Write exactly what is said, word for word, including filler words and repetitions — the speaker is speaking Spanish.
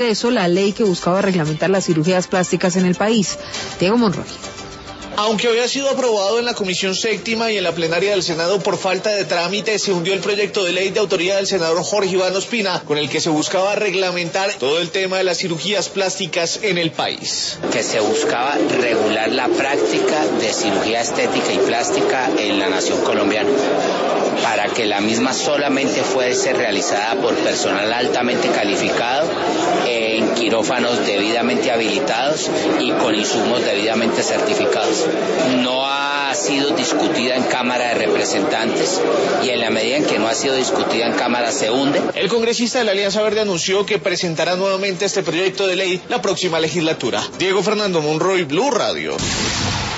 Eso, la ley que buscaba reglamentar las cirugías plásticas en el país. Diego Monroy. Aunque había sido aprobado en la Comisión Séptima y en la plenaria del Senado por falta de trámite, se hundió el proyecto de ley de autoría del senador Jorge Iván Ospina, con el que se buscaba reglamentar todo el tema de las cirugías plásticas en el país. Que se buscaba regular la práctica de cirugía estética y plástica en la nación colombiana, para que la misma solamente fuese realizada por personal altamente calificado, en quirófanos debidamente habilitados y con insumos debidamente certificados. No ha sido discutida en Cámara de Representantes y en la medida en que no ha sido discutida en Cámara se hunde. El congresista de la Alianza Verde anunció que presentará nuevamente este proyecto de ley la próxima legislatura. Diego Fernando Monroy, Blue Radio.